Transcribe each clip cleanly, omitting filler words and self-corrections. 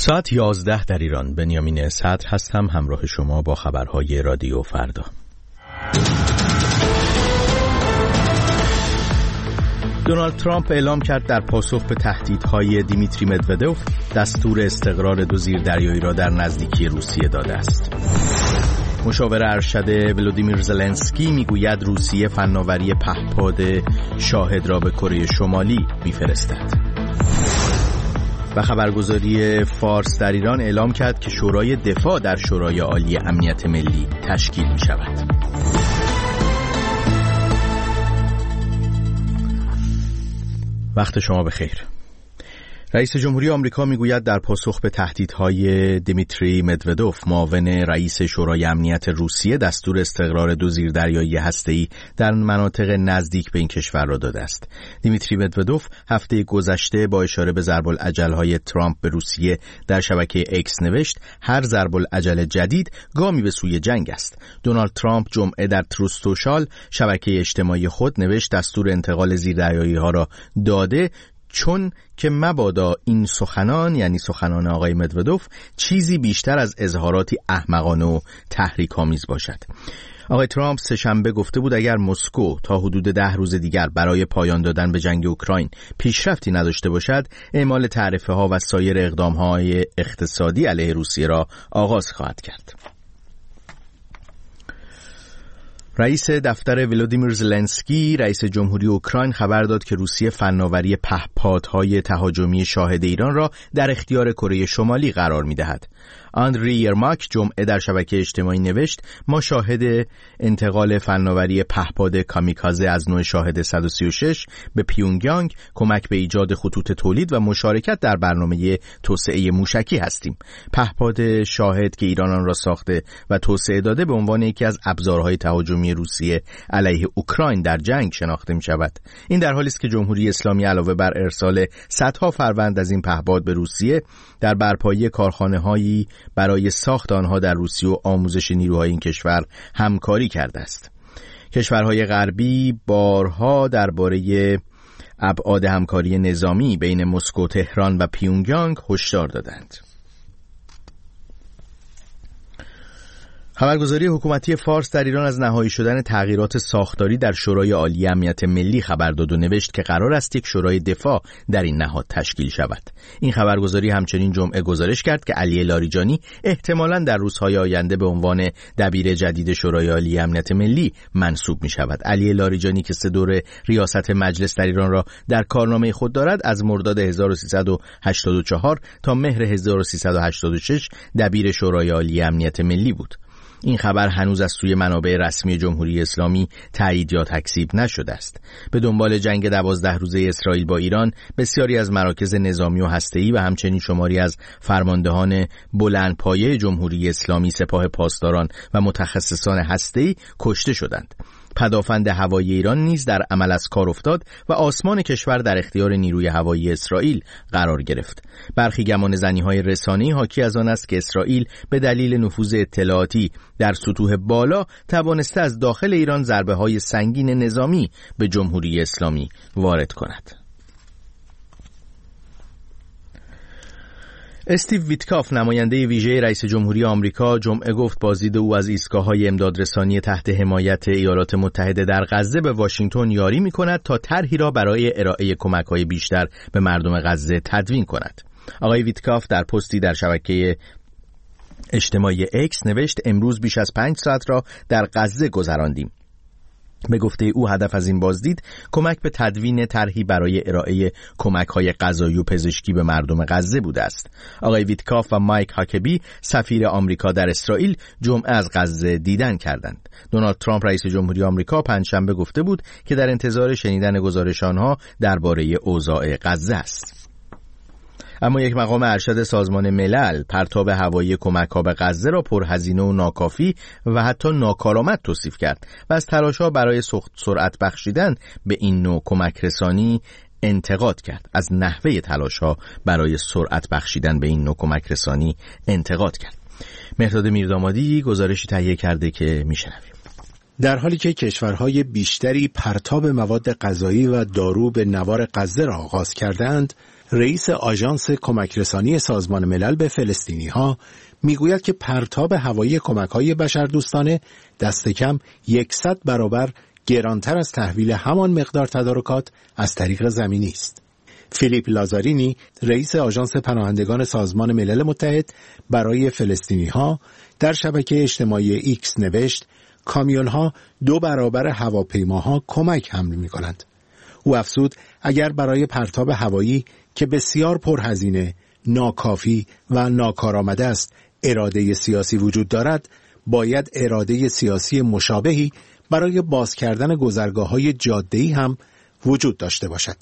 ساعت 11 در ایران. بنیامین صدر هستم، همراه شما با خبرهای رادیو فردا. دونالد ترامپ اعلام کرد در پاسخ به تهدیدهای دیمیتری مدودوف دستور استقرار 2 زیردریایی را در نزدیکی روسیه داده است. مشاور ارشد ولودیمیر زلنسکی میگوید روسیه فناوری پهپاد شاهد را به کره شمالی میفرستد. و خبرگزاری فارس در ایران اعلام کرد که شورای دفاع در شورای عالی امنیت ملی تشکیل می شود. وقت شما بخیر. رئیس جمهوری آمریکا میگوید در پاسخ به تهدیدهای دیمیتری مدودوف معاون رئیس شورای امنیت روسیه دستور استقرار 2 زیردریایی هسته‌ای در مناطق نزدیک به این کشور را داده است. دیمیتری مدودوف هفته گذشته با اشاره به ضرب‌العجل‌های ترامپ به روسیه در شبکه اکس نوشت هر ضرب‌العجل جدید گامی به سوی جنگ است. دونالد ترامپ جمعه در تروث سوشال شبکه اجتماعی خود نوشت دستور انتقال زیردریایی‌ها را داده چون که مبادا این سخنان، یعنی سخنان آقای مدودوف، چیزی بیشتر از اظهاراتی احمقانه و تحریک‌آمیز باشد. آقای ترامپ سه‌شنبه گفته بود اگر مسکو تا حدود 10 روز دیگر برای پایان دادن به جنگ اوکراین پیشرفتی نداشته باشد، اعمال تعرفه‌ها و سایر اقدام‌های اقتصادی علیه روسیه را آغاز خواهد کرد. رئیس دفتر ولودیمیر زلنسکی، رئیس جمهوری اوکراین، خبر داد که روسیه فناوری پهپادهای تهاجمی شاهد ایران را در اختیار کره شمالی قرار می‌دهد. آندری یرماک جمعه در شبکه اجتماعی نوشت ما شاهد انتقال فناوری پهپاد کامیکازه از نوع شاهد 136 به پیونگیانگ، کمک به ایجاد خطوط تولید و مشارکت در برنامه توسعه موشکی هستیم. پهپاد شاهد که ایران آن را ساخته و توسعه داده به عنوان یکی از ابزارهای تهاجمی روسیه علیه اوکراین در جنگ شناخته می شود. این در حالی است که جمهوری اسلامی علاوه بر ارسال صدها فروند از این پهپاد به روسیه در برپایی کارخانه‌هایی برای ساخت آنها در روسیه و آموزش نیروهای این کشور همکاری کرده است. کشورهای غربی بارها درباره ابعاد همکاری نظامی بین مسکو، تهران و پیونگیانگ هشدار دادند. خبرگزاری حکومتی فارس در ایران از نهایی شدن تغییرات ساختاری در شورای عالی امنیت ملی خبر داد و نوشت که قرار است یک شورای دفاع در این نهاد تشکیل شود. این خبرگزاری همچنین جمعه گزارش کرد که علی لاریجانی احتمالاً در روزهای آینده به عنوان دبیر جدید شورای عالی امنیت ملی منصوب می شود. علی لاریجانی که 3 دوره ریاست مجلس در ایران را در کارنامه خود دارد، از مرداد 1384 تا مهر 1386 دبیر شورای عالی امنیت ملی بود. این خبر هنوز از سوی منابع رسمی جمهوری اسلامی تایید یا تکذیب نشده است. به دنبال جنگ 12 روزه اسرائیل با ایران، بسیاری از مراکز نظامی و هسته‌ای و همچنین شماری از فرماندهان بلندپایه جمهوری اسلامی، سپاه پاسداران و متخصصان هسته‌ای کشته شدند. پدافند هوایی ایران نیز در عمل از کار افتاد و آسمان کشور در اختیار نیروی هوایی اسرائیل قرار گرفت. برخی گمانه‌زنی‌های رسانه‌ای حاکی از آن است که اسرائیل به دلیل نفوذ اطلاعاتی در سطوح بالا توانسته از داخل ایران ضربه‌های سنگین نظامی به جمهوری اسلامی وارد کند. استیو ویتکاف، نماینده ویژه رئیس جمهوری آمریکا، جمعه گفت بازدید او از ایستگاه‌های امدادرسانی تحت حمایت ایالات متحده در غزه به واشنگتن یاری می‌کند تا طرحی را برای ارائه کمک‌های بیشتر به مردم غزه تدوین کند. آقای ویتکاف در پستی در شبکه اجتماعی اکس نوشت امروز بیش از 5 ساعت را در غزه گذراندیم. به گفته او هدف از این بازدید کمک به تدوین طرحی برای ارائه کمک‌های غذایی و پزشکی به مردم غزه بوده است. آقای ویتکاف و مایک هاکبی، سفیر آمریکا در اسرائیل، جمعه از غزه دیدن کردند. دونالد ترامپ رئیس جمهوری آمریکا پنجشنبه گفته بود که در انتظار شنیدن گزارش آنها درباره اوضاع غزه است. اما یک مقام ارشد سازمان ملل پرتاب هوایی کمک‌ها به غزه را پرهزینه و ناکافی و حتی ناکارآمد توصیف کرد و از تلاش‌ها برای سرعت بخشیدن به این نوع کمک رسانی انتقاد کرد. از نحوه تلاش‌ها برای سرعت بخشیدن به این نوع کمک رسانی انتقاد کرد. مهرداد میردامادی گزارشی تهیه کرده که میشنویم. در حالی که کشورهای بیشتری پرتاب مواد غذایی و دارو به نوار غزه را آغاز کردند، رئیس آژانس کمکرسانی سازمان ملل به فلسطینی‌ها میگوید که پرتاب هوایی کمک‌های بشردوستانه دست کم 100 برابر گرانتر از تحویل همان مقدار تدارکات از طریق زمینی است. فیلیپ لازارینی، رئیس آژانس پناهندگان سازمان ملل متحد برای فلسطینی‌ها، در شبکه اجتماعی ایکس نوشت: کامیون‌ها 2 برابر هواپیماها کمک حمل می‌کنند. او افزود اگر برای پرتاب هوایی که بسیار پرهزینه، ناکافی و ناکارآمد است اراده سیاسی وجود دارد، باید اراده سیاسی مشابهی برای باز کردن گذرگاه‌های جاده‌ای هم وجود داشته باشد.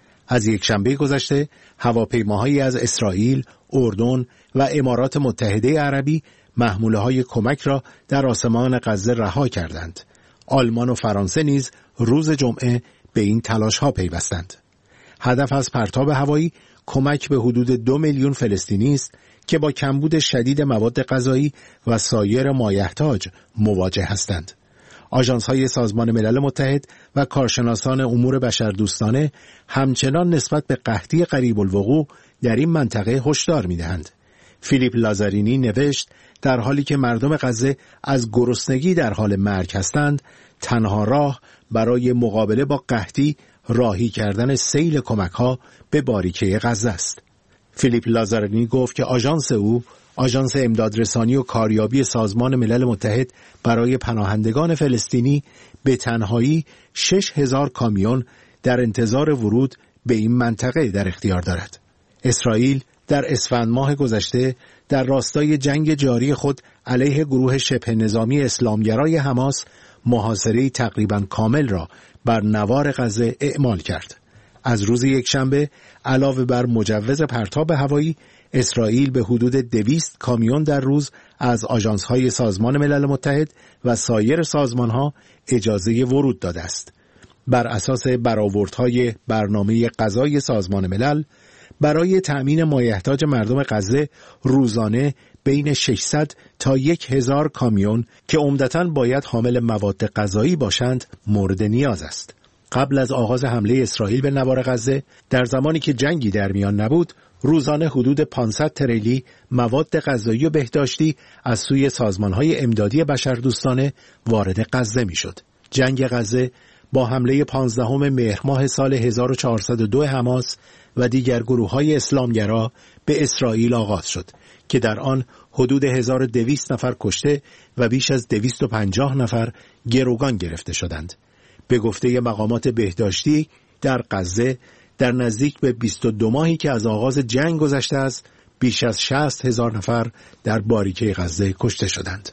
از یکشنبه گذشته هواپیماهایی از اسرائیل، اردن و امارات متحده عربی محموله‌های کمک را در آسمان غزه رها کردند. آلمان و فرانسه نیز روز جمعه به این تلاش‌ها پیوستند. هدف از پرتاب هوایی کمک به حدود 2 میلیون فلسطینی است که با کمبود شدید مواد غذایی و سایر مایحتاج مواجه هستند. آژانس‌های سازمان ملل متحد و کارشناسان امور بشردوستانه همچنان نسبت به قحطی قریب الوقوع در این منطقه هشدار می‌دهند. فیلیپ لازارینی نوشت: در حالی که مردم غزه از گرسنگی در حال مرگ هستند، تنها راه برای مقابله با قحطی راهی کردن سیل کمک‌ها به باریکه غزه است. فیلیپ لازارینی گفت که آژانس او، آژانس امدادرسانی و کاریابی سازمان ملل متحد برای پناهندگان فلسطینی، به تنهایی 6000 کامیون در انتظار ورود به این منطقه در اختیار دارد. اسرائیل در اسفند ماه گذشته در راستای جنگ جاری خود علیه گروه شبه نظامی اسلامگرای حماس محاصره تقریباً کامل را بر نوار غزه اعمال کرد. از روز یکشنبه علاوه بر مجوز پرتاب هوایی، اسرائیل به حدود 200 کامیون در روز از آژانس‌های سازمان ملل متحد و سایر سازمان‌ها اجازه ورود داده است. بر اساس برآوردهای برنامه غذای سازمان ملل، برای تأمین مایحتاج مردم غزه روزانه بین 600 تا 1000 کامیون که عمدتاً باید حامل مواد غذایی باشند مورد نیاز است. قبل از آغاز حمله اسرائیل به نوار غزه، در زمانی که جنگی در میان نبود، روزانه حدود 500 تریلی مواد غذایی و بهداشتی از سوی سازمان‌های امدادی بشردوستانه وارد غزه می‌شد. جنگ غزه با حمله 15 مهر ماه سال 1402 حماس و دیگر گروه‌های اسلامگرا به اسرائیل آغاز شد که در آن حدود 1200 نفر کشته و بیش از 250 نفر گروگان گرفته شدند. به گفته مقامات بهداشتی در غزه، در نزدیک به 22 ماهی که از آغاز جنگ گذشته است، بیش از 60,000 نفر در باریکه غزه کشته شدند.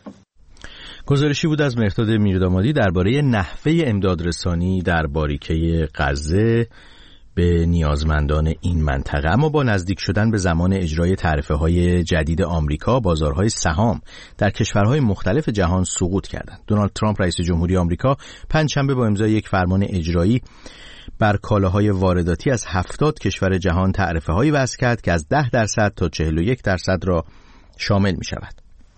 گزارشی بود از مهرداد میردامادی درباره نحوه امدادرسانی در باریکه غزه به نیازمندان این منطقه. اما با نزدیک شدن به زمان اجرای تعرفه‌های جدید آمریکا، بازارهای سهام در کشورهای مختلف جهان سقوط کردند. دونالد ترامپ رئیس جمهوری آمریکا پنجشنبه با امضای یک فرمان اجرایی بر کالاهای وارداتی از 70 کشور جهان تعرفه‌هایی وضع کرد که از 10% تا 41% را شامل می‌شود.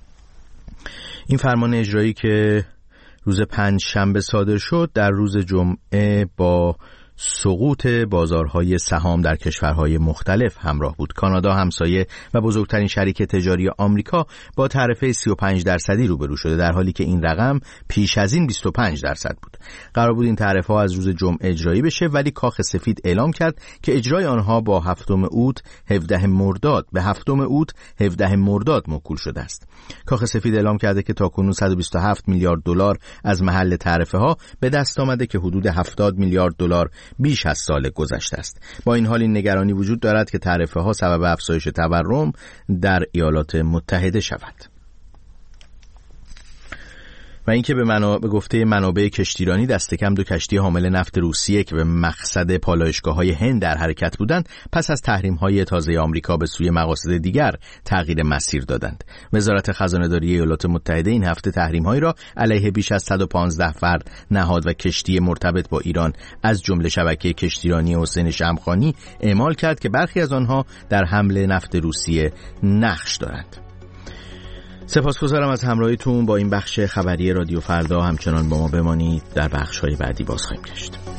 این فرمان اجرایی که روز پنجشنبه صادر شد، در روز جمعه با سقوط بازارهای سهام در کشورهای مختلف همراه بود. کانادا همسایه و بزرگترین شریک تجاری آمریکا با تعرفه 35% روبرو شده، در حالی که این رقم پیش از این 25% بود. قرار بود این تعرفه‌ها از روز جمعه اجرایی بشه، ولی کاخ سفید اعلام کرد که اجرای آنها با 7 اوت 17 مرداد موکول شده است. کاخ سفید اعلام کرده که تاکنون 127 میلیارد دلار از محل تعرفه‌ها به دست آمده که حدود 70 میلیارد دلار بیش از سال گذشته است. با این حال این نگرانی وجود دارد که تعرفه‌ها سبب افزایش تورم در ایالات متحده شود. و اینکه به گفته منابع کشتیرانی دست کم 2 کشتی حامل نفت روسیه که به مقصد پالایشگاه‌های هند در حرکت بودند، پس از تحریم‌های تازه آمریکا به سوی مقاصد دیگر تغییر مسیر دادند. وزارت خزانه‌داری ایالات متحده این هفته تحریم‌هایی را علیه بیش از 115 فرد، نهاد و کشتی مرتبط با ایران از جمله شبکه کشتیرانی حسین شمخانی اعمال کرد که برخی از آنها در حمل نفت روسیه نقش دارند. سپاسگزارم از همراهیتون با این بخش خبری رادیو فردا. همچنان با ما بمانید، در بخش‌های بعدی باز خواهیم گشت.